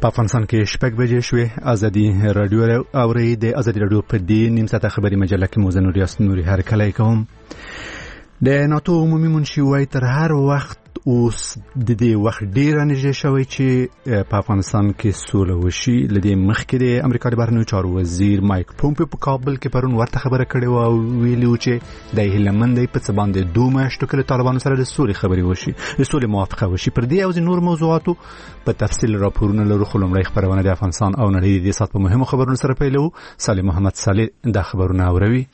په افغانستان کې شپږ بجې شوې. ازادي رادیو اوري د ازادي رادیو په دې نیم ساعته خبري مجله کې موزه نوري هرکلی کوم. د ناتو عمومي منشي وای تر هر وخت اوس د دې وخت ډیر نږدې شوی چې په افغانستان کې سوله وشي. لدې مخکې د امریکا د بهرنیو چارو وزیر مایک پومپیو په کابل کې پرون ورته خبره کړې و او ویلي چې د هیلمن دی په څه باندې 2 میاشتو کې له طالبانو سره د سولې خبرې وشي، د سولې موافقه وشي. پر دې او نور موضوعاتو په تفصیل راپورونه لرو، خو لومړی خبرونه د افغانستان او نړۍ د سات په مهمو خبرونو سره پیلو. صالح محمد صالح دا خبرونه اوروي.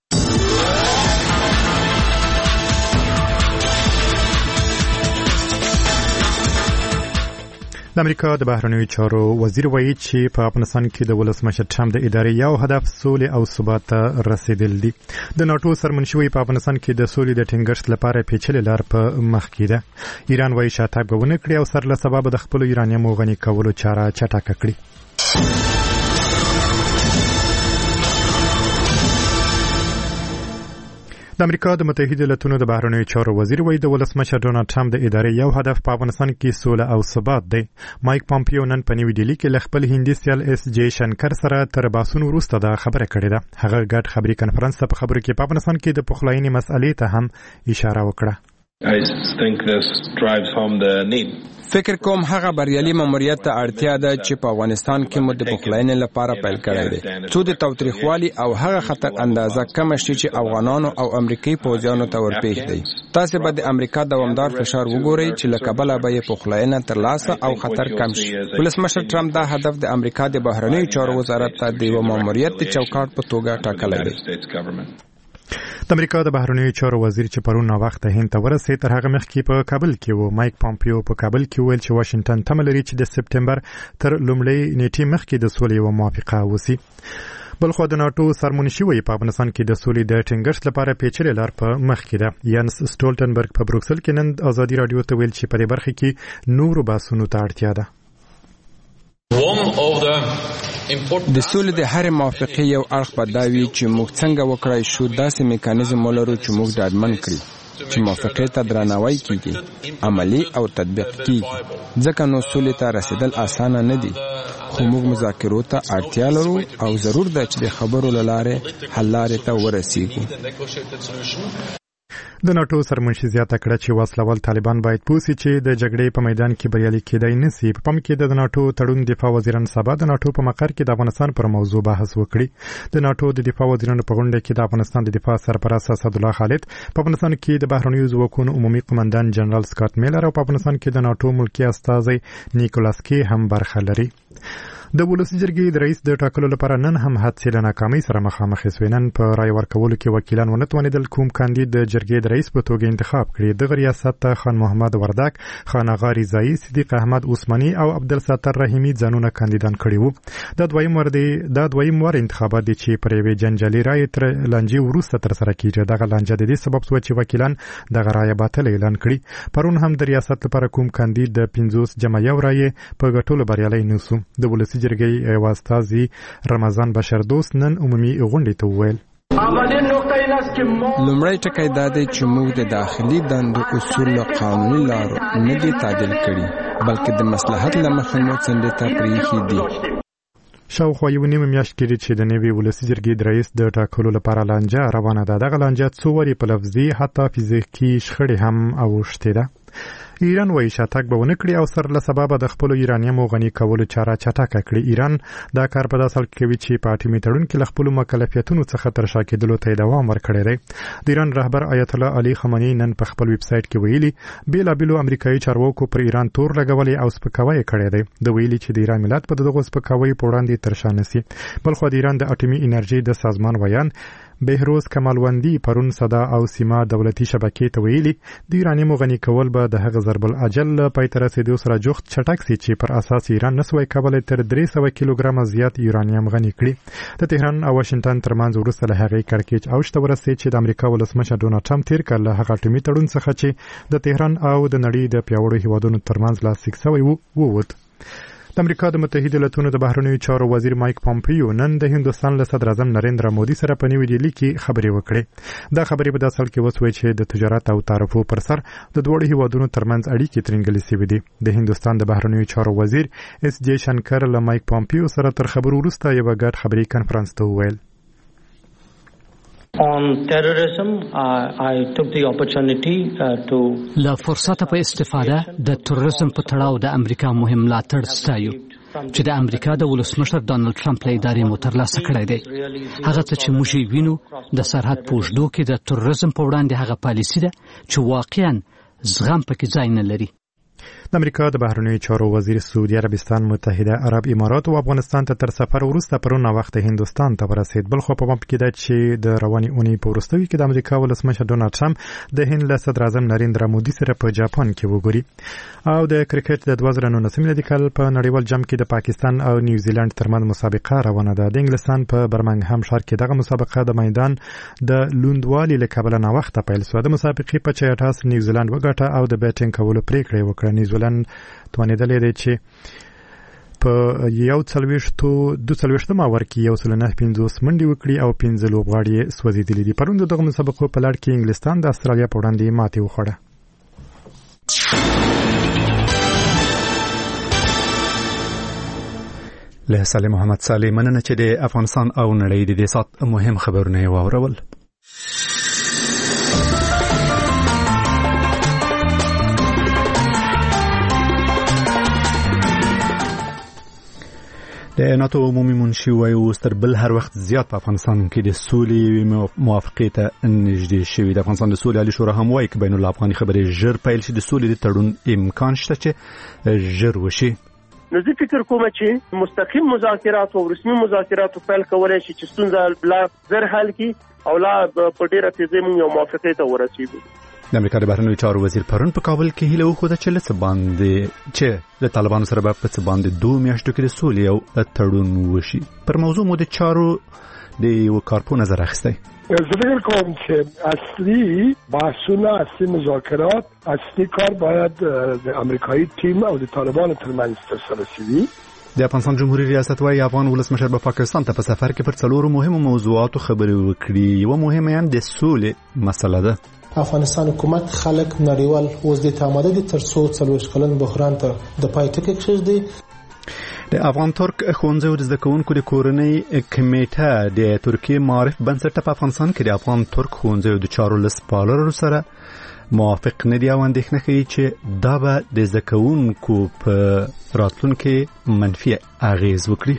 د امریکا د بهرنیو چارو وزیر وایي چې په افغانستان کې د ولسمشر ټرمپ د ادارې یو هدف سولې او ثبات ته رسیدل دي. د ناتو سرمنشي په افغانستان کې د سولې د ټینګښت لپاره پیچلې لار په مخ کې ده. ایران وایي شاتګ به ونه کړي او سر له سبب د خپل یورانیم غني کولو چاره چټکه کړي. د امریکا د متحده ایالاتونو د بهرنیو چارو وزیر وایي د ولسمشر ډونالد ټرمپ د ادارې یو هدف په افغانستان کې سوله او ثبات دی. مایک پامپیو نن په نیو ډیلي کې له خپل هندي سیال اس جے شنکر سره تر باسونو وروسته دا خبره کړې ده. هغه ګډ خبري کانفرنس ته په خبرو کې په افغانستان کې د پخلاینې مسئلې ته هم اشاره وکړه. فکر کوم هغه بریالي ماموریت ته اړتیا ده چې په افغانستان کې مو د پخلاینې لپاره پیل کړی دی. څو د تاوتریخوالي او هغه خطر اندازه کم شي چې افغانانو او امریکایي پوځیانو ته ورپېښ دی. تاسو به د امریکا دوامدار فشار وګورئ چې له کبله به یې پخلاینه ترلاسه او خطر کم شي. ولسمشر ټرمپ دا هدف د امریکا د بهرنیو چارو وزارت ته د یو ماموریت د چوکاټ په توګه ټاکلی دی. د امریکا د بهرنیو چارو وزیر چې پرون وخت هند ته ورسېد تر هغه مخکې په کابل کې و. مایک پامپیو په کابل کې ویل چې واشنگټن تمه لري چې د سپټمبر تر لومړۍ نیټې مخکې د سولې یوه موافقه وشي. بلخو د ناتو سرمنشي وایي په افغانستان کې د سولې د ټینګښت لپاره پیچلې لار په مخ کې ده. یانس سټولټنبرګ په بروکسل کې نن ازادي رادیو ته ویل چې په دې برخه کې نورو بحثونو ته اړتیا ده. د سولې د هر موافقې یو اړخ به دا وي چې موږ څنګه وکړای شو داسې میکانیزم ولرو چې موږ ډاډمن کړي چې موافقې ته درناوی کیږي، عملی او تطبیق کیږي. ځکه نو سولې ته رسیدل اسانه نه دي، خو موږ مذاکرو ته اړتیا لرو او ضرور ده چې د خبرو له لارې حل لارې ته ورسیږو. د ناتو سرمنشي زیاته کړه چې وسلوال طالبان باید پوسی چې د جګړې په میدان کې بریالي کېدای نشي. په پم کې د ناتو تړون دفاع وزیران سبا د ناتو په مقر کې د افغانستان پر موضوع بحث وکړي. د ناتو د دفاع وزیرانو په غونډه کې د افغانستان د دفاع سرپرست اسد الله خالد، په افغانستان کې د بهرنیو ځواکونو عمومي قومندان جنرال سکاټ میلر او په افغانستان کې د ناتو ملکی استازی نیکولاس کی هم برخه لري. د ولسي جرګې د رئیس د ټاکلو لپاره نن هم حادثې له ناکامۍ سره مخامخ شوې. نن په رای ورکولو کې وکیلان ونه توانېدل کوم کاندید د جرګې د رئیس په توګه انتخاب کړي. دغه ریاست ته خان محمد وردک، خان اغا رضایي، صدیق احمد عثماني او عبدالستر رحیمي ځانونه کاندیدان کړي وو. دا دویم وار انتخابات دي چې پر یوې جنجالي رای تر لانجې وروسته ترسره کیږي. دغه لانجه د دې سبب شوه چې وکیلان دغه رای باطل اعلان کړي. پرون هم د ریاست لپاره کوم کاندید د 50 جمع یو رای په ګټلو بریالی نه شو. د ولسي جرګې واستازي رمضان بشردوست نن عمومي غونډې ته وویل لومړی ټکی دا دی چې موږ د داخلي دندو اصول له قانوني لارو نه دي تعدیل کړي، بلکې د مصلحت له مخې مو څنډې ته پرېښي دي. شاوخوا یو نیمه میاشت کېږي چې د نوي ولسي جرګې د رئیس د ټاکلو لپاره لانجه روانه ده. دغه لانجه څو وارې په لفظي حتی فزیکي شخړې هم اوښتې ده. ایران وایي شاتګ به ونه کړي او سر له سببه د خپلو یورانیم غني کولو چاره چټکه کړي. ایران دا کار په داسې حال کې کوي چې په اټومي تړون کې له خپلو مکلفیتونو څخه تر شا کېدلو ته دوام ورکړی دی. د ایران رهبر آیت الله علي خامنه‌ای نن په خپل ویب سایټ کې ویلي بېلابېلو امریکایي چارواکو پر ایران تور لګولې او سپکاوی کړی دی. د ویلي چې د ایران ملت په دغه سپکاوي په وړاندې تر شا نشي. بلخو د ایران د اټومي انرژي د سازمان ویان بهروز کمالوندی پرون صدا او سیما دولتي شبکې ته ویلي د یورانیم غني کول به د هغه ضرب الاجل پای ته رسیدو سره جوخت چټک سي چې پر اساس ایران نسوي کولای تر 300 کیلوګرام زیات یورانیم غني کړي. د تهران او واشنگټن ترمنځ وروسته له هغې کړکېچ اوجته ورسېد چې د امریکا ولسمشر ډونالد ټرمپ تیر کال له هغه اټومي تړون څخه چې د تهران او د نړۍ د پیاوړو هیوادونو ترمنځ لاسلیک شوی ووت. د امریکا د متحده ایالاتونو د بهرنیو چارو وزیر مایک پامپیو نن د هندوستان له صدر اعظم نریندرا مودي سره په نیو ډیلی کې خبرې وکړې. دا خبرې په داسې حال کې وسوې چې د تجارت او تعرفو پر سر د دوه هیوادونو ترمنځ اړیکې ترنګلې شوې دي. د هندوستان د بهرنیو چارو وزیر اس جے شنکر له مایک پامپیو سره تر خبرو وروسته یو ګډ خبري کانفرنس ته وویل. On terrorism, I took the opportunity to له فرصته په استفاده د تروریزم په تړاو د امریکا مهم ملاتړ ستایو چې د امریکا د ولسمشر ډانلډ ټرمپ له ادارې مو ترلاسه کړی دی. هغه څه چې موږ وینو د سرحد په اوږدو کې د تروریزم په وړاندې هغه پالیسي ده چې واقعا زغم پکې ځای نه لري. د امریکا د بهرنیو چارو وزیر سعودي عربستان، متحده عرب امارات او افغانستان ته تر سفر وروسته پرون وخت هندوستان ته ورسید. بل خو په پام کې ده چې د رواني اونۍ په وروستیو کې د امریکا ولسمشر ډونالډ ټرمپ د هند له صدر اعظم نریندرا مودي سره په جاپان کې وګوري. او د کرکټ د 2019 میلادي کال په نړیوال جام کې د پاکستان او نیوزیلند ترمنځ مسابقه روانه ده. د انګلستان په برمنګهم ښار کې دغه مسابقه د میدان د لوندوالي له کبله نه وخت پیل شوه. د مسابقې په 64 نیوزیلند وګټه او د بیټینګ کولو پریکړه وکړه. نیوزیلند توانیدلې دی چې په 22 اوور کې 1.950 منډې وکړي او 15 لوبغاړي سوځېدلي دي. پرون دغه مسابقو په لړ کې انګلستان د استرالیا په وړاندې ماتې وخوړه. له سالم محمد صالح مننه چې د افغانستان او نړۍ د دې سات مهم خبرونه واورول. د ناتو عمومي منشي وایي اوس تر بل هر وخت زیات په افغانستان کې د سولې موافقې ته نږدې شوي. د افغانستان د سولې عالي شورا هم وایي چې بین الافغاني خبرې ژر پیل شي. د سولې د تړون امکان شته چې ژر وشي. نو زه فکر کوم چې مستقیم مذاکرات او رسمي مذاکرات پیل کولای شي چې ستونزه بلا زر حل کی او لا په ډیره تیزه موږ یو موافقې ته ورسېږو. د امریکا د بهرنیو چارو وزیر پرون په کابل کې هیله وښوده چې له باندې چې د طالبانو سره په څه باندې 2 میاشتو کې د سولې او تړون وشي. پر موضوع مو د چارو د یو کارپو نظر اخیستی. زه فکر کوم چې اصلي بحثونه، اصلي مذاکرات، اصلي کار باید د امریکایي ټیم او د طالبانو ترمنځ ترسره شي. د افغانستان جمهوریت ریاست وايي افغان ولسمشر په پاکستان ته په سفر کې پر 4 مهمو موضوعاتو خبرې وکړي. یو مهمه هم د سولې مسله ده. افغانستان حکومت خلک نړیوال اوس د تاماده د ترڅو 40 کلن بحران ته د پای ټکی کېږدي. د افغان ترک ښوونځي او زده کوونکو د کورنۍ کمیټه د ترکیه معارف بنسټ په افغانستان کې د افغان ترک ښوونځي او د چارو لسپالرو سره موافق نه دی او اندېښنه کوي چې دا به د زده کوونکو په راتلونکي منفي اغیز وکړي.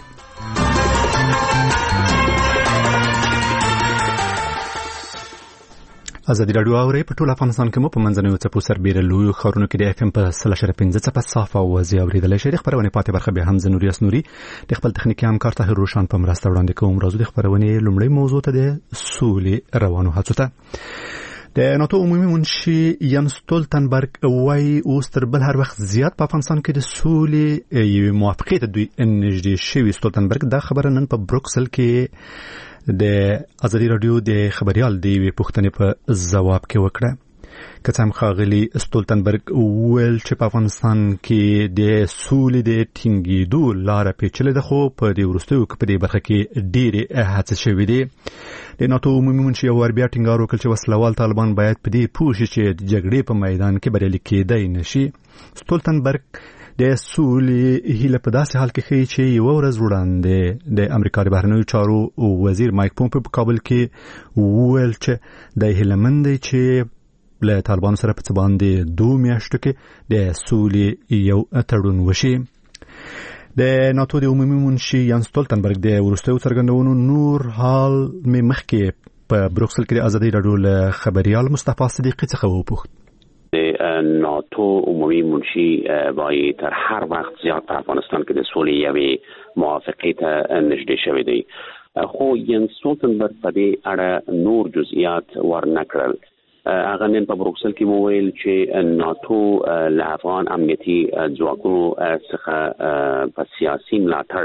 ازادي راډیو اوري په ټول افغانستان کې مو په منځنوي څپو سربېره لویو ښارونو کې د اف ام په 0.5 څپه صافه اوازې اورېدلی شئ. د خپرونې پاتې برخه بیا هم زه نوریاس نوري د خپل تخنیکي همکار طاهر روشان په مرسته وړاندې کوم. راځو د خپرونې لومړۍ موضوع ته د سولې روانو هڅو ته. د ناتو عمومي منشي ینس ستولتنبرګ وایي اوس تر بل هر وخت زیات په افغانستان کې د سولې یوې موافقې ته دوی نږدې شوي. ستولتنبرګ دا خبره نن په بروکسل کې د ازادي راډیو د خبريال د یوې پوښتنې په ځواب کې وکړه. که څه هم ښاغلي ستولتنبرګ وویل چې په افغانستان کې د سولې د ټینګېدو لاره پیچلې ده، خو په دې وروستیو کې په دې برخه کې ډېرې هڅې شوې دي. د ناتو عمومي منشي یو وار بیا ټینګار وکړ چې وسلوال طالبان باید په دې پوه شي چې د جګړې په میدان کې بریالي کېدای نه شي. ستولتنبرګ د سولې هیله په داسې حال کې ښیي چې یوه ورځ وړاندې د امریکا د بهرنیو چارو وزیر مایک پومپیو په کابل کې وویل چې د هیلهمند دی چې له طالبانو سره په څه باندې 2 میاشتو کې د سولې یو تړون وشي. د ناتو د عمومي منشي ینس ستولتنبرګ د وروستیو څرګندونو نور حال مې مخکې په بروکسل کې د ازادي راډیو له خبريال مصطفی صدیقی څخه وپوښت. ناتو عمومی منشی وایي تر هر وخت زیات په افغانستان کې د سولې یوې موافقې ته نږدې شوی دی، خو ینس ستولتنبرګ په دې اړه نور جزئیات ورنکړل. هغه نن په بروکسل کې وویل چې ناتو له افغان امنیتي ځواکونو څخه په سیاسي ملاتړ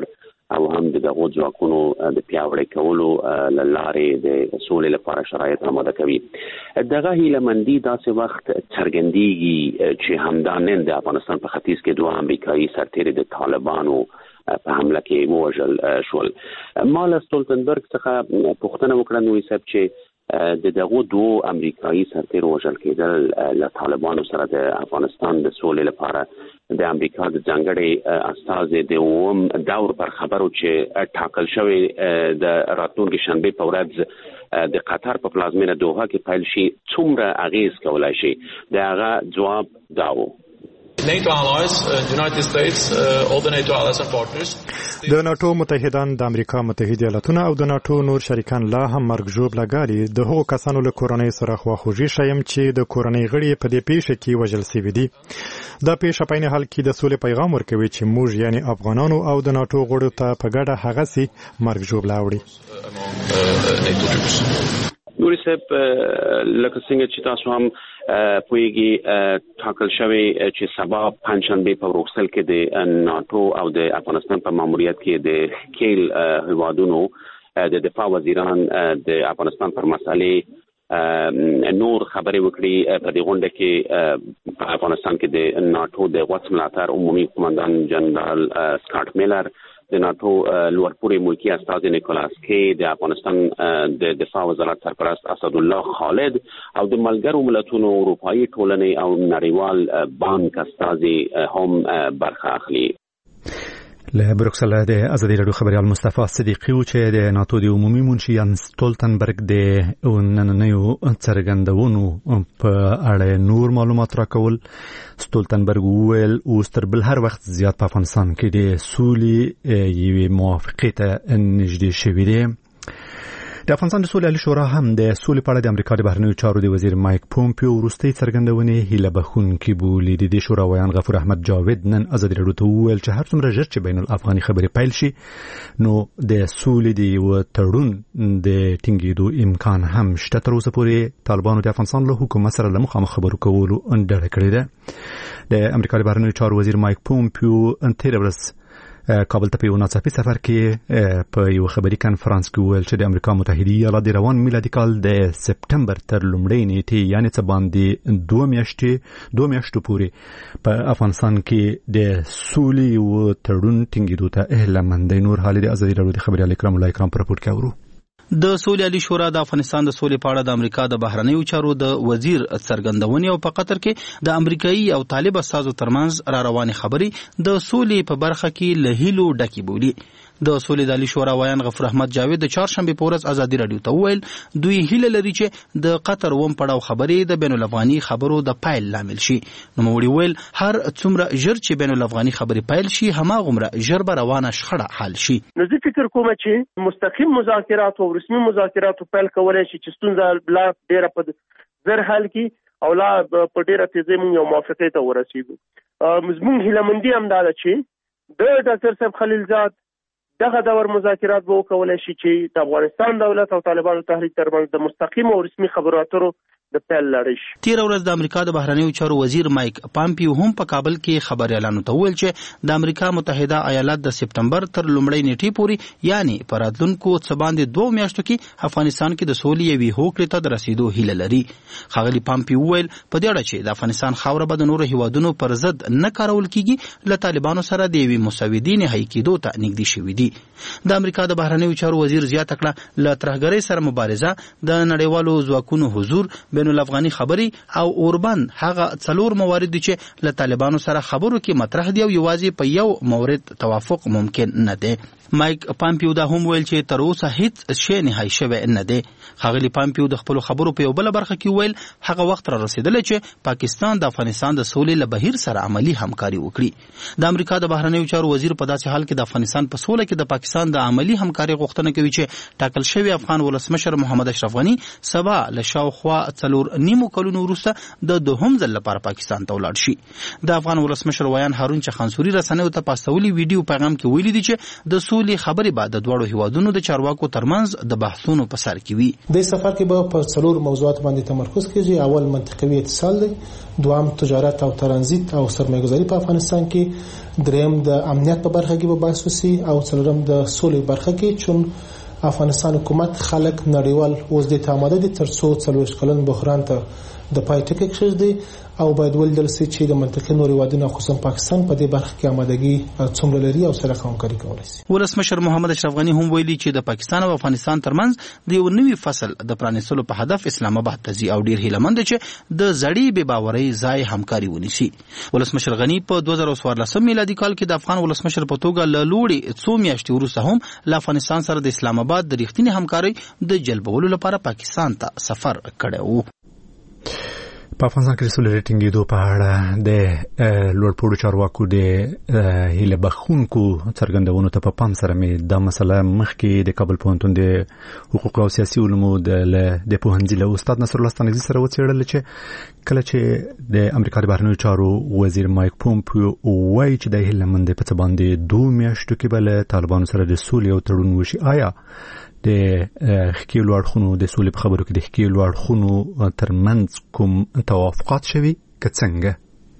او هم دغه ځواکونو د پیاوړي کولو لارې د سولې لپاره شرایط آماده کوي. دغه هیلهمندي داسې وخت څرګندېږي چې همدانن د افغانستان په ختیځ کې دوه امریکایي سرتیري د طالبانو په حمله کې ووژل شول. ما له سټولتنبرګ څخه پوښتنه وکړه نو یې چې د دغه دوه امریکایي سرتیرو وژل کېدل له طالبانو سره د افغانستان د سولې لپاره د امریکا د ځانګړي استازي د اوم دور پر خبرو چې ټاکل شوی د راتلونکي شنبه په ورځ د قطر په پلازمینه دوحه کې پیل شي څومره اغیز کولای شي. د هغه جواب داو NATO allies, United States, all the NATO allies and partners. د ناتو متحدان د امریکا متحده ایالاتونه او د ناتو نور شریکان لا هم مرګ ژوبله ګالي د هغو کسانو له کورنۍ سره خواخوږي ښیم چې د کورنۍ غړي په دې پیښه کې وژل شوي دي. دا پیښه په عین حال کې د سولې پیغام ورکوي چې موږ یعنی افغانانو او د ناتو غړو ته په ګډه هغسې مرګ ژوبله وړي. نوري صاحب لکه څنګه چې تاسو هم پوهیږي ټاکل شوی چې سبا پنځشنبه په بروکسل کې د ناتو او د افغانستان په ماموریت کې د کېل هیوادونو د دفاع وزیران د افغانستان پر مسالې نور خبرې وکړي. په دې غونډه کې په افغانستان کې د ناتو د غوڅ ملاتړ عمومي قومندان جنرال سکاټ میلر، د ناتو لوړپوړي ملکی استازي نیکولاس کې، د افغانستان د دفاع وزارت سرپرست اسدالله خالد او د ملګرو ملتونو اروپایي ټولنې او نړیوال بانک استازي هم برخه اخلي. له بروکسل د ازادي راډیو خبريال مصطفی صدیقی چې د ناتو د عمومي منشي یانس سټولتنبرګ د نننیو څرګندونو په اړه نور معلومات راکول. سټولتنبرګ وویل اوس تر بل هر وخت زیات په افغانستان کې د سولې یوې موافقې ته نږدې شوي دي. د افغانستان د سولې عالی شورا هم د سولې په اړه د امریکا د بهرنیو چارو د وزیر مایک پومپیو وروستۍ څرګندونې هیله بښونکې بولي. د دې شورا ویان غفور احمد جاوید نن ازادي راډیو ته وویل چې هر څومره ژر چې بین الافغاني خبرې پیل شي نو د سولې د یو تړون د ټینګېدو امکان هم شته. تر اوسه پورې طالبانو د افغانستان له حکومت سره له مخامخ خبرو کولو ډډه کړې ده. د امریکا د بهرنیو چارو وزیر مایک پومپیو تېره ورځ کابل ته په یو ناڅاپي سفر کې په یو خبري کانفرنس کې وویل چې د امریکا متحده ایالات د روان میلادي کال د سپټمبر تر لومړۍ نیټې یعنې څه باندې دوه میاشتو پورې په افغانستان کې د سولې یو تړون ټینګېدو ته هیله مند. نور حالې د ازادي راډیو د خبريال اکرام الله اکرام په رپورټ کې اورو. د سولې عالی شورا د افغانستان د سولې په اړه د امریکا د بهرنیو چارو د وزیر څرګندونې او په قطر کې د امریکایي او طالب استازو ترمنځ را روانې خبرې د سولې په برخه کې له هیلو ډکې بولي. د سولې د عالی شورا ویان غفور احمد جاوید د چهارشنبه په ورځ ازادي راډیو ته وویل دوی هیله لري چې د قطر وم پړاو خبرې د بین الافغاني خبرو د پایل لامل شي. نو موږ ویل هر څومره ژر چې بین الافغاني خبرې پیل شي هماغومره ژر به روانه شخړه حل شي. نو زه فکر کوم چې مستقیم مذاکرات او رسمي مذاکرات پیل کولای شي چې ستونزه لا ډیره په زر حل کی او لا په ډیره تیزه موږ یو موافقه ته ورسیږو. مزمون هیلمندي هم دا چې د ډاکټر صاحب خلیلزاد دغه دور مذاکرات به وکولای شي چې د افغانستان دولت او طالبانو تحریک ترمنځ د مستقیم او رسمي خبرو اترو د پیل لړۍ شي. تیر ورځ د امریکا د بهرنیو چارو وزیر مایک پامپیو هم په کابل کې خبري اعلان وکړ چې د امریکا متحده ایالات د سپټمبر تر لومړۍ نیټې پورې یعنی په راتلونکو څه باندې 2 میاشتو کې افغانستان کې د سولې یوې هوکړې ته د رسیدو هیله لري. ښاغلي پامپیو ویل په دې اړه چې د افغانستان خاوره به د نورو هیوادونو پر ضد نه کارول کیږي له طالبانو سره د یوې مسودې نهایی کېدو ته نږدې شوي دي. د امریکا د بهرنیو چارو وزیر زیاته کړه له ترهګرۍ سره مبارزه د نړیوالو ځواکونو حضور بین الافغاني خبري او اوربند هغه څلور موارد دي چې له طالبانو سره خبرو کې مطرح دي او یوازې په یو مورد توافق ممکن نه دی. مایک پامپیو دا هم ویل چې تر اوسه هیڅ شی نهایی شوی نه دی. ښاغلي پامپیو د خپل خبرو په یو بل برخه کې ویل هغه وخت را رسیدلی چې پاکستان د افغانستان د سولې له بهیر سره عملی همکاري وکړي. د امریکا د بهرنیو چارو وزیر په داسې حال کې د افغانستان په سوله کې د پاکستان د عملی همکاري غوښتنه کوي چې ټاکل شوی افغان ولسمشر محمد اشرف غنی سبا له شاوخوا 4.5 کلونو وروسته د دوهم ځل لپاره پاکستان ته ولاړ شي. د افغان ولسمشر ویان هارون چخانسوري رسنیو ته په استولي ویډیو پیغام کې ویلي دي چې د سولې خبرې به د دوړو هیوادونو د چارواکو ترمنځ د بحثونو په سر کې وي. د سفر کې به په څلور موضوعات باندې تمرکز کیږي. اول منطقوي اتصال دی، دوام تجارت او ترانزیت او سرمایه‌گذاري په افغانستان کې، دریم د امنیت په برخه کې به بحث وشي او څلورم د سولې برخه کې، چون افغانستان حکومت خلک نړیوال اوس د تاماده دي ترڅو 40 کلن بحران ته د پای ټکی کېږي او باید ولدل شي چې د منطقې نوري وادي خصوصا پاکستان په دې برخه کې آمادګي څومره لري او سره همکاري کولی شي. ولسمشر محمد اشرف غنی هم ویلي چې د پاکستان او افغانستان ترمنځ د یو نوي فصل د پرانیستلو په هدف اسلام آباد ته ځي او ډیر هیلمند چې د زړې بې باورۍ ځای همکاري ونیسي. ولسمشر غنی په 2014 میلادي کال کې د افغان ولسمشر په توګه له لوړې څو میاشتې وروسته هم له افغانستان سره د اسلام آباد د رښتینې همکارۍ د جلبولو لپاره پاکستان ته سفر کړی و. په افغانستان کې د سولې ټینګېدو په اړه د لوړپوړو چارواکو د هیله بخښونکو څرګندونو ته په پام سره مې دا مسله مخکې د کابل پوهنتون د حقوق او سیاسي علومو د پوهنځي له استاد نصر الله ستانکزي سره وڅېړل چې کله چې د امریکا د بهرنیو چارو وزیر مایک پومپیو وایي چې د هیلمند په څه باندې 2 میاشتو کې به له طالبانو سره د سولې او تړون وشي، آیا د ښکېلو اړخونو د سولې په خبرو کې د ښکېلو اړخونو ترمنځ کوم توافقات شوي که څنګه؟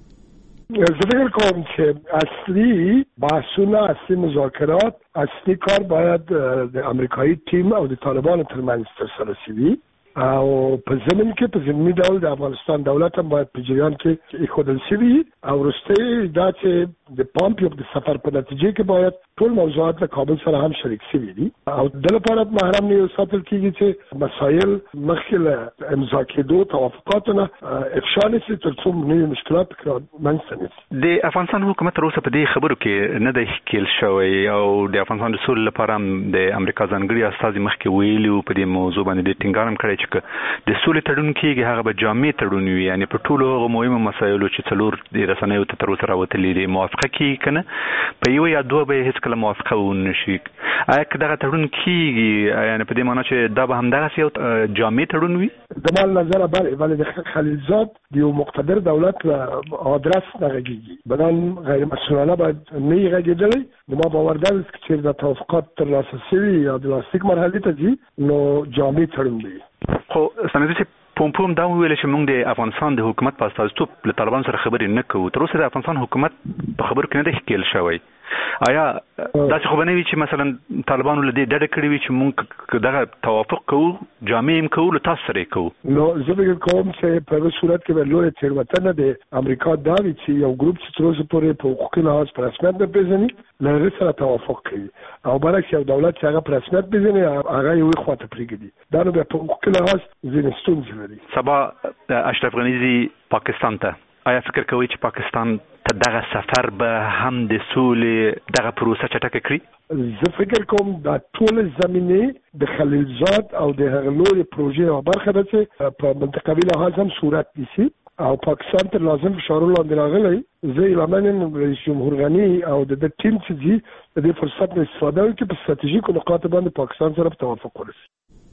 زه فکر کوم چې اصلي بحثونه، اصلي مذاکرات، اصلي کار باید د امریکایي ټیم او د طالبانو ترمنځ ترسره شي او په ضمن کې په ضمني ډول د افغانستان دولت هم باید په جریان کې ایښودل شوي او وروسته دا چې د پامپیو د سفر په نتیجه کې باید ټول موضوعات له کابل سره هم شریک شوي دي او د لپاره محرم نه ساتل کېږي چې مسایل مخکې له امضا کېدو توافقاتونه افشا نشي ترڅو نوي مشکلات منځته نه شي. د افغانستان حکومت تر اوسه په دې خبرو کې نه دی ښکېل شوی او د افغانستان د سولې لپاره هم د امریکا ځانګړي استازي مخکې ویلي وو په دې موضوع باندې د ټینګار هم کړی چې د سولې تړون کېږي هغه به جامع تړون وي، یعنې په ټولو هغو مهمو مسایلو چې څلور د رسنیو ته تر اوسه راوتلي دي موافقه کېږي که نه، په یوه یا دوه به یې هېڅکله موافقه ونه شي. آیا که دغه تړون کېږي یعنې په دې معنا چې دا به همدغسې یو جامع تړون وي؟ زما له نظره بلې د خلیلزاد د یو مقتدر دولت له آدرس نه غږېږي، بدن غیر مسؤلانه باید نه یې غږېدلی. زما باور دا دی چې دا توافقات ترلاسه شوي یا د لاسلیک مرحلې ته ځي نو جامع تړون دی. خو ستانکزي صاحب پومپیو هم دا وویل چې موږ د افغانستان د حکومت په استازیتوب له طالبانو سره خبرې نه کوو. تر اوسه د افغانستان حکومت په خبرو کې نه دی ښکېل شوی. آیا داسې خو به نه وي چې مثلا طالبانو له دې ډډه کړې وي چې موږ دغه توافق کوو، جامع هم کوو، له تاسو سره یې کوو؟ نو زه فکر کوم چې په هغه صورت کې به لویه تېروتنه د امریکا دا وي چې یو ګروپ چې تر اوسه پورې په حقوقي لحاظ په رسمیت نه پېژني له هغې سره توافق کوي او برعکس یو دولت چې هغه په رسمیت پېژني هغه یوې خوا ته پرېږدي، دا نو بیا په حقوقي لحاظ ځینې ستونزې لري. سبا اشرف غني ځي پاکستان ته، آیا فکر کوئ چې پاکستان ته دغه سفر به هم د سولې دغه پروسه چټکه کړي؟ زه فکر کوم دا ټولې زمینې د خلیلزاد او د هغه نورې پروژې یوه برخه ده چې په منطقوي لحاظ هم صورت نیسي او پاکستان تر لازم فشارونو لاندې راغلی. زه ایله یم رئیس جمهور غني او د ټیم چې ځي د دې فرصت نه استفاده وکړي په ستراتیژیکو نقاطو باندې پاکستان سره په توافق ورسي.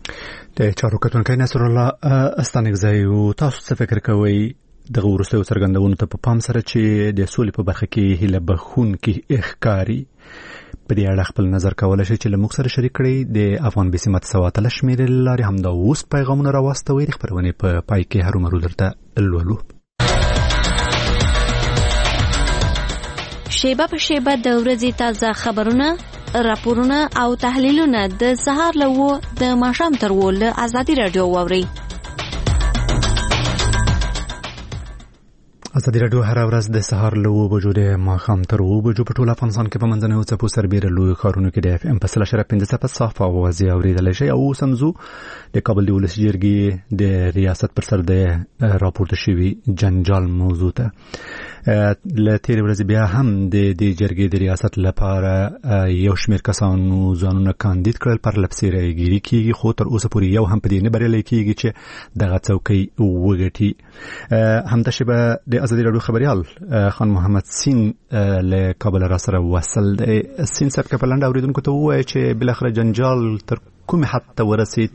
د چارو کتونکی نصر الله ستانکزی، تاسو څه فکر کوئ دغه وروستیو څرګندونو ته په پام سره چې د سولې په برخه کې هیله بخښونکي ښکاري؟ په دې اړه خپل نظر کولی شئ چې له موږ سره شریک کړئ. د افغان بي سیمه 1 شمېرې له لارې همدا اوس پیغامونه راواستوئ. د خپرونې په پای کې هرومرو درته لولو. شیبه په شیبه د ورځې تازه خبرونه، راپورونه او تحلیلونه د سهار له 9 د ماښام تر 10 له ازادي راډیو واورئ. ازادي راډیو هر ورځ د سهار له 9 بجو د ماښام تر 10 بجو په ټول افغانستان کې په منځنیو څپو سربېره لویو ښارونو کې د اف ام په 100.5 صاف اواز اورېدلی شئ. او اوس هم ځو د کابل د ولس جرګې د ریاست پر سر د راپورته شوي جنجال موضوع ته. له تېرې ورځې بیا هم د دې جرګې د ریاست لپاره یو شمېر کسانو ځانونه کاندید کړل، پر لپسې رایګیري کېږي، خو تر اوسه پورې یو هم په دې نه بریالی کېږي چې دغه څوکۍ وګټي. همدا شیبه د ازادي راډیو خبریال خان محمد سین له کابل را سره وصل دی. سین صاحب که په لنډه اورېدونکو ته ووایي چې بالاخره جنجال تر کومې حد ته ورسېد؟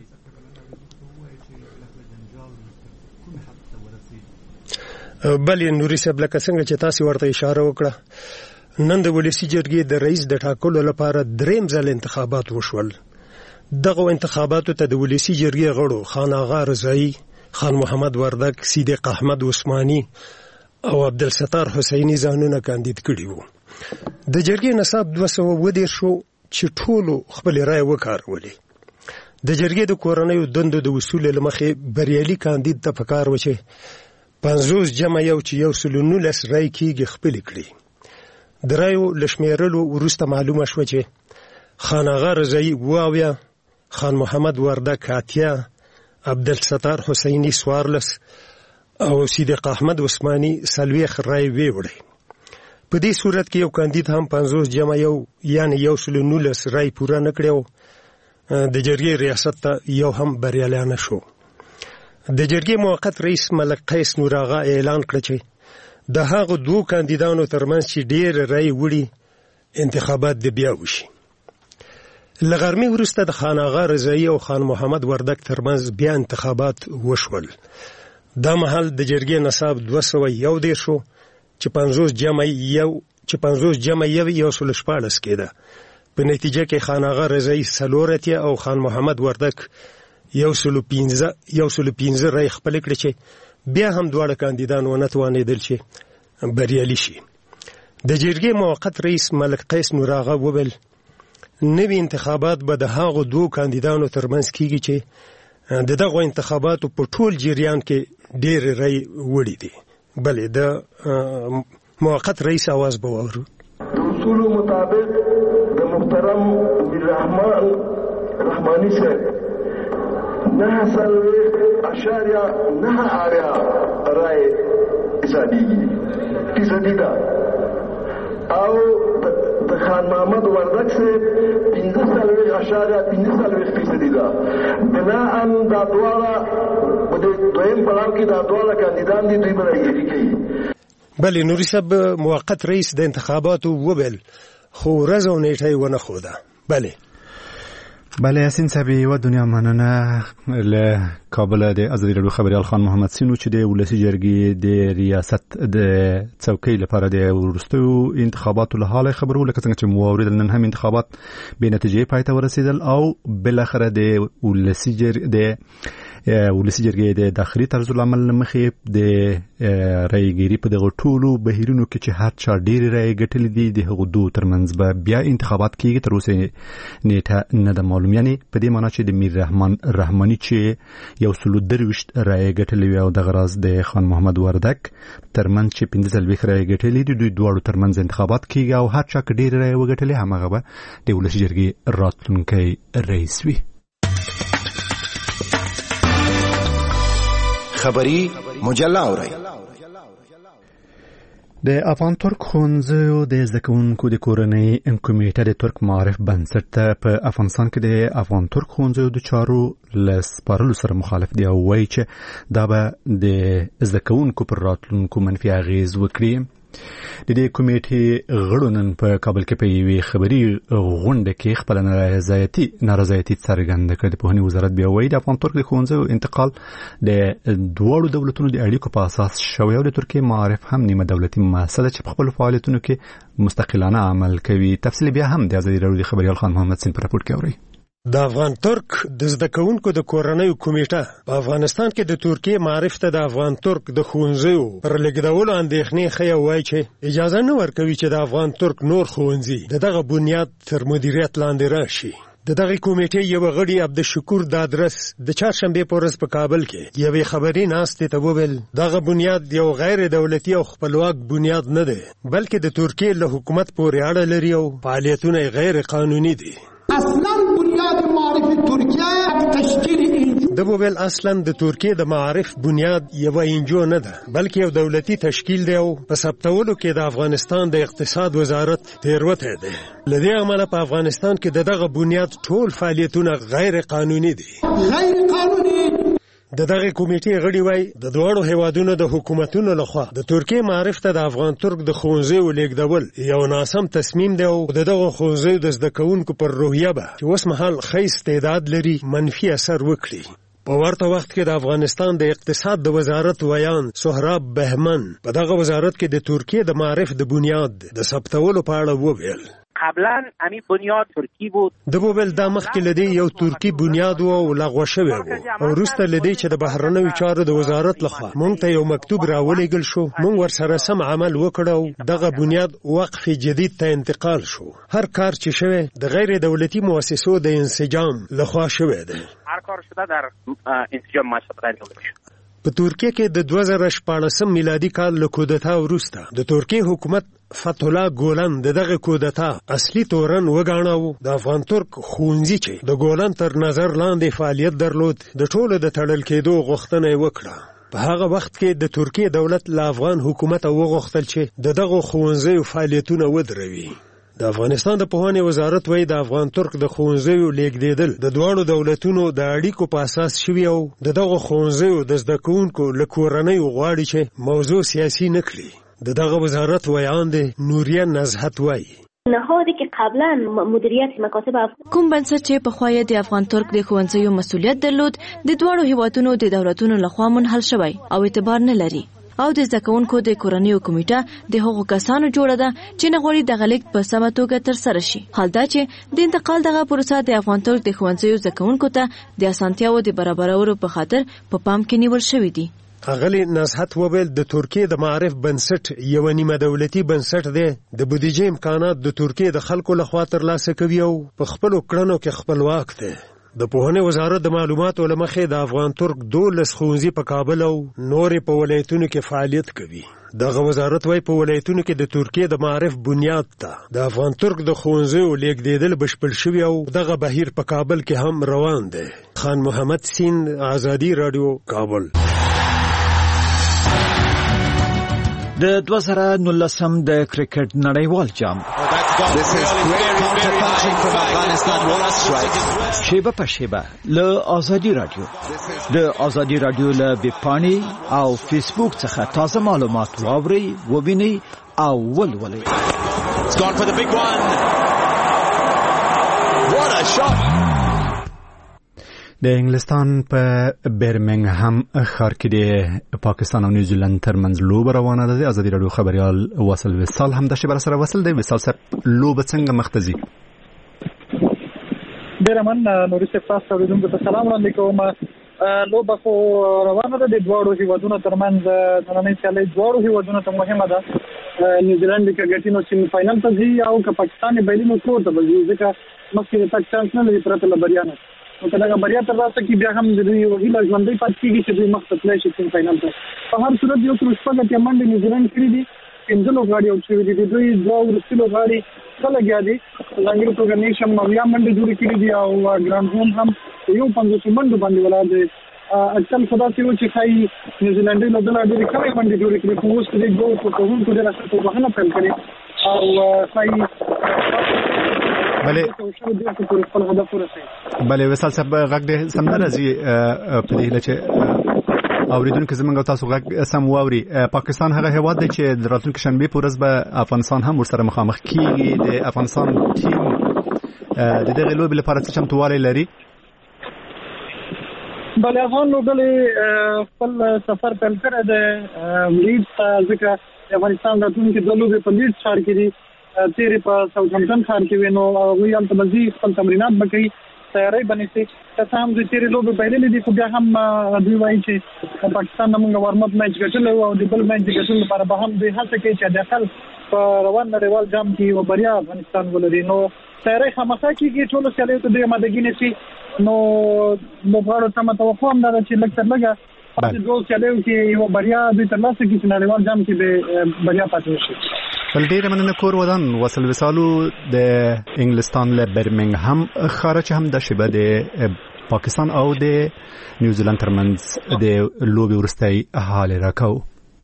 بلې نوري صاحب لکه څنګه چې تاسو ورته اشاره وکړه نن د ولسی جرګې د رئیس د ټاکلو لپاره دریم ځل انتخابات وشول. دغه انتخاباتو ته د ولسی جرګې غړو خان آغا رضایی، خان محمد وردک، صدیق احمد عثماني او عبدالستار حسینی ځانونه کاندید کړي وو. د جرګې نصاب 210 شو چې ټولو خپل رائے وکارولې. د جرګې د کورنیو دندو د وصول لمخې بریالي کاندید ته پکار و چې 50 جمع یو چې 119 رائے کېږي خپل کړي. د رایو لشمیرلو وروسته معلومه شو چې خان آغا رضایی 2 خان محمد وردک 8 عبدالستار حسینی 14 او صدیق احمد عثماني 40 رائے وړي. په دې صورت کې یو کاندید هم 50 جمع یو یعنی 119 رائے پوره نکړو. د جرګې ریاست ته یو هم بریالی نه شو. د جرګې موقت رئیس ملک قیس نور آغا اعلان کړ چې د هغو 2 کاندیدانو ترمنځ چې ډېر رائے وړي انتخابات د بیا وشي. له غرمې وروسته د خان آغا رضایی او خان محمد وردک ترمنځ بیا انتخابات وشول. دا مهال د جرګې نصاب 211 شو چې 50 جمع یو 114 کېده. په نتیجه کې خان آغا رضایی 4 او خان محمد وردک 115 رائے خپل کړي چې بیا هم دواړه کاندیدان ونه توانېدل چې بریالي شي. د جرګې موقت رئیس ملک قیس نور آغا وویل نوي انتخابات به د هغو 2 کاندیدانو ترمنځ کیږي چې د دغو انتخاباتو په ټول جریان کې ډېر رائے وړي دي. بلې د موقت رئیس आवाज به واورو. اصول مطابق د محترم رحمانی صاحب 9.9 رائے فیصدی دا او د خان محمد وردک سے 15.15% دا. بناءً دا دواړه په دویم پړاو کې دا دواړه کاندیدان دي دوی به راګیري کوي. بلې نوري صاحب موقت رئیس د انتخاباتو وویل خو ورځ او نیټه یې ونه ښوده. بله یاسین صاحب یوه دنیا مننه. له کابل د ازادي راډیو خبریال خان محمد سینو چې د ولسی جرګې د ریاست د څوکۍ لپاره د وروستیو انتخاباتو له حاله خبرو، لکه څنګه چې مو اوریدل نن هم انتخابات به نتیجې پای ته ورسېدل او بالاخره د ولسی جرګې د داخلي طرز العمل مخې د رایګيري په دغه ټولو بهیرونو کې چې هر چا ډېر رای ګټلې دي د هغو 2 ترمنځ به بیا انتخابات کېږي. تر اوسه نیټه نه ده معلوم، یعنی په دې معنی چې د میر رحماني چې 123 رای ګټلې وي او دغه راز د خان محمد وردک ترمنځ چې 15 رای ګټلې دي دوی دواړو ترمنځ انتخابات کېږي او هر چا ډېر رای وګټلې همغه به د ولسی جرګې راتلونکی رئیس وي. خبری مجله اورئ. د افغان ترک ښوونځیو د زده کوونکو د کورنۍ کمیټه د ترک معارف بنسټ ته په افغانستان کې د افغان ترک ښوونځیو د چارو له سپارلو سره مخالف دی او وایي چې دا به د زده کوونکو پر راتلونکو منفي اغېز وکړي. د دې کمیټې غړو نن په کابل کې په یوې خبري غونډه کې خپل نارضایتي څرګنده کړه. د پوهنې وزارت بیا وایي د افغان ترک د ښوونځیو انتقال د دواړو دولتونو د اړیکو په اساس شوی او د ترکیې معارف هم نیمه دولتي مؤسسه چې په خپل فعالیتونو کې مستقلانه عمل کوي. تفصیل بیا هم د ازادي راډیو د خبریال خان محمد سین په راپور کې اورئ. د افغان ترک د زده کوونکو د کورنیو کمیټه په افغانستان کې د ترکیې معارف ته د افغان ترک د ښوونځیو پر لګیدولو اندېښنې ښیي او وایي چې اجازه نه ورکوي چې د افغان ترک نور ښوونځي د دغه بنیاد تر مدیریت لاندې راشي. د دغه کمیټې یو غړي عبدالشکور دادرس د چهارشنبې په ورځ په کابل کې یوې خبري ناستې ته وویل دغه بنیاد یو غیر دولتي او خپلواک بنیاد نه دی بلکې د ترکیې له حکومت پورې اړه لري او فعالیتونه غیر قانوني دي. اصلا بنیاد معارف ترکیه تشکیل د وویل اصلا د ترکیې د معارف بنیاد یو انجو نه ده بلکې یو دولتي تشکیل دی او په ثبتولو کې د افغانستان د اقتصاد وزارت تیروتې ده. لدې عمله په افغانستان کې دغه بنیاد ټول فعالیتونه غیر قانوني دي. د دغه کمیټې غړي وایي د دوړو هیوادونو د حکومتونو لخوا د ترکیې معارف ته د افغان ترک د ښوونځیو لیږدول یو ناسم تصمیم دی او دغه ښوونځیو د زده کوونکو پر روحیه به چې اوس مهال ښه استعداد لري منفي اثر وکړي. په ورته وخت کې د افغانستان د اقتصاد د وزارت ویان سهراب بهمن په دغه وزارت کې د ترکیه د معرف د بنیاد د ثبتولو په اړه وویل. قبلا امی بنیاد ترکی بود. د بوبل د مخکې لدی یو ترکی بنیاد او لغوه شوی وو او وروسته لدی چې د بهرنیو چارو د وزارت لخوا مونږ ته یو مکتوب راولېږل شو، مونږ ورسره سم عمل وکړو، دغه بنیاد وقف جدید ته انتقال شو. هر کار چې شوی د غیر دولتي مؤسسو د انسجام لخوا شوی دی. هر کار شده در انسجام مؤسسات غیر دولتي. په ترکیه کې د 2014 میلادي کال له کودتا وروسته د ترکیه حکومت فتح الله ګولن دغه کودتا اصلي تورن وګاڼو. د افغان ترک خونځي چې د ګولن تر نظر لاندې فعالیت درلود د ټولو د تړل کېدو غوښتنه وکړه. په هغه وخت کې د ترکیه دولت له افغان حکومت وغوښتل چې دغه خونځي فعالیتونه ودروي. د افغانستان د پوهنې وزارت وایي د افغان ترک د ښوونځیو لیږدېدل د دواړو دولتونو د اړیکو په اساس شوي او د دغو ښوونځیو د زده کوونکو له کورنیو غواړي چې موضوع سیاسي نه کړي. د دغه وزارت ویان دی نوریه نزهت وایي نهادی که قبلا مدیریت مکاتب کوم بنسټ چې په خوایه د افغان ترک د ښوونځیو مسولیت درلود د دواړو هیوادونو د دولتونو لخوا منحل شوی او اعتبار نه لري او د زکونکو د کورنیو کمیټه د هغو کسانو جوړه ده چې نه غواړي د غلیک په سمه توګه تر سره شي. حال دا چې د انتقال دغه پروسه د افغان ترک د ښوونځیو زکونکو ته د اسانتیاو د برابرولو په خاطر په پام کې نیول شوی دی. اغلی نزهت وویل د ترکیه د معرف بنسټ یو نیمه دولتي بنسټ دی. د بودیجې امکانات د ترکیه د خلکو لخوا ترلاسه کوي او په خپلو کړنو کې خپلواک دی. د پوهنې وزارت د معلوماتو له مخې د افغان ترک 12 ښوونځي په کابل او نورې په ولایتونو کې فعالیت کوي. دغه وزارت وايي په ولایتونو کې د ترکیه د معرف بنیاد ته د افغان ترک د ښوونځیو لیږدېدل بشپړ شوي او دغه بهیر په کابل کې هم روان دی. خان محمد سین، آزادي رادیو، کابل. د 2019 د کرکټ نړیوال جام شیبه په شیبه له آزادي رادیو د آزادي رادیو له ویبپاڼې او فیسبوک څخه تازه معلومات واورئ، ووینئ او ولولئ. د انګلستان په برمنګهم ښار کې د پاکستان او نیوزیلند ترمنځ لوبه روانه ده. آزادي رادیو خبريال وصل وصال هم د شبر سره وصل دی. وصال صاحب لوبه څنګه مختزي؟ ډیر من نوري صاحب تاسو ته د سلام وړاندې کوم. لوبه خو روانه ده د دواړو هیوادونو ترمنځ. نننۍ سیالي دواړو هیوادونو ته مهمه ده. نیوزیلند کې ګټي نو سیمه فائنل ته ځي او که پاکستان یې بیلینو کور ته ځي ځکه مخکې د تک چانس نه لري پرته له بریا نه. نو که دغه بریا ترلاسه کړي بیا هم د دوی یو هیله ژوندۍ پاتې کېږي چې دوی مخ ته تللی شي سیمه فائنل ته. په هر صورت یو تر شپږ اتیا منډې نیوزیلند کړي دي، 15 لوبغاړي اوټ شوي دي. د دوی دوه وروستي لوبغاړي ښه لګیا دي. ځانګړې توګه نیشم 90 منډې جوړې کړي دي او ګرانډ هوم هم یو 50 منډو باندې ولاړ دی. اټکل خو داسې و چې ښایي نیوزیلنډۍ لوبډله ډېرې کمې منډې جوړې کړي، خو اوس د دوو کوونکو ډېره ښه توپخنه پیل کړې او ښایي بله وصال صاحب غږ دې سم نه راځي په دې هیله چې اوریدونکو زموږ تاسو غږ سم واوري. پاکستان هغه هیواد دی چې د راتلونکي شنبه په ورځ به افغانستان هم ورسره مخامخ کیږي. د افغانستان ټیم د دغه لوبې لپاره څه چمتووالی لري؟ بله افغان لوبډلې خپل سفر پیل کړی دی لیډز ته، ځکه د افغانستان راتلونکي دوه لوبې په لیډز ښار کې دي. تیرې په ساوثهمپټن ښار کې وي نو هغوی هلته به ځي، خپل تمرینات به کوي، تیاری به نیسي. که څه هم دوی تیرې لوبې بایللې دي خو بیا هم دوی وایي چې پاکستان نه موږ وارم اپ میچ ګټلی او د بل میچ د ګټلو لپاره به هم دوی هڅه کوي چې حداقل په روان نړیوال جام کې یوه بریا افغانستان ولري. نو تیاری خامخا کېږي، ټولو سیالیو ته دوی امادګي نیسي. نو لوبغاړو ته مه توقع هم دا ده چې لږ تر لږه د دوو سیالیو کې یوه بریا دوی ترلاسه کړي چې نړیوال جام کې به بریا پاتې وشي. بل ډیره مننه کور ودان وصل وصالو د انګلستان له برمنګهم ښار چې هم د شبه د پاکستان او د نیوزیلند ترمنځ د لوبې وروستی حال راکاو.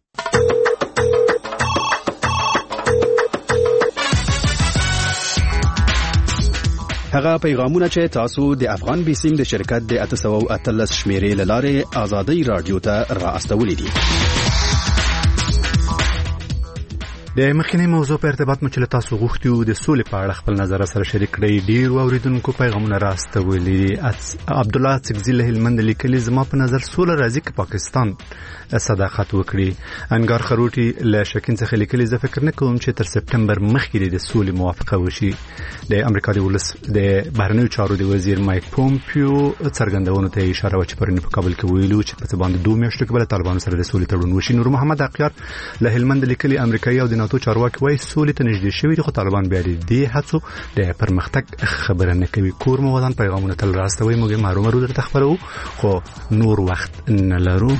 هغه پیغامونه چې تاسو د افغان بیسیم د شرکت د 813 شمیرې لاره آزادي رادیو ته را استولې دي. د مخکنی موضوع په ارتباط مو چې تاسو غوښتیو د سولې په اړه خپل نظر سره شریک کړئ. ډیر اوریدونکو پیغامونه راستولي. عبد الله سکزی له هلمند لیکلي زما په نظر سوله راځي چې پاکستان صداقت وکړي. انګار خروټي له شکین څخه لیکلي زه فکر نه کوم چې تر سپتمبر مخکې د سولې موافقه وشي. د امریکا د ولس د بهرنیو چارو د وزیر مایک پومپیو څرګندونو ته اشاره وکړه چې پرونی په کابل کې ویلو چې په باندې 2 میاشتو کې بل طالبانو سره د سولې تړون وشي. نور محمد اقیار له هلمند لیکلي امریکایي او د ناتو چارواکي وايي سولې ته نږدې شوي دي خو طالبان بیا دې هڅو د پرمختګ خبره نه کوي. کور مو ودان پیغامونه تل راستوي موږ مارو درته خبرو خو نور وخت نه لرو.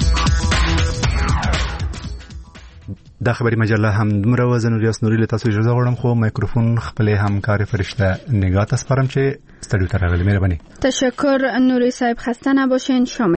دا خبري مجله هم دمره وزن ریاست نوري له تاسو اجازه غواړم خو مایکروفون خپل همکار فرشته نگاه تاسو پرم چې استودیو ته راغلی. مهرباني. تشکر نوری صاحب، خسته نباشین. شما